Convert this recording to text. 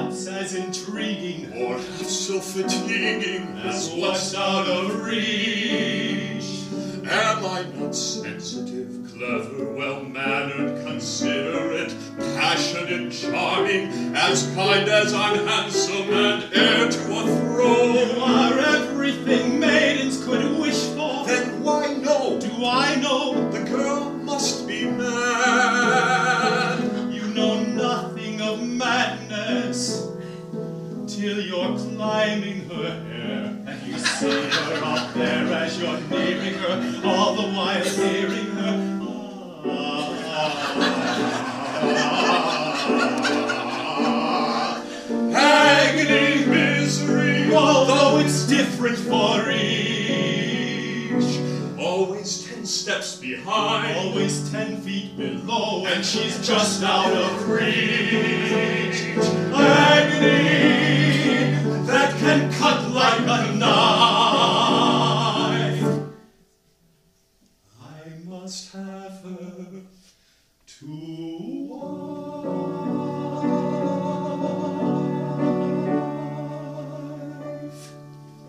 thoughts as intriguing, or half so fatiguing as what's out of reach. Am I not sensitive, clever, well-mannered, considerate, passionate, charming, as kind as I'm handsome, and heir to a throne? You are everything maidens could wish for. Then why no? Do I know? The girl must be mad. You know nothing of madness till you're climbing her hair, and you see her up there as you're nearing her, all the while hearing her. Agony, misery, Although it's different for each, always 10 steps behind, always 10 feet below, and she's just out of reach. Agony that can cut like a knife. I must have her to wife.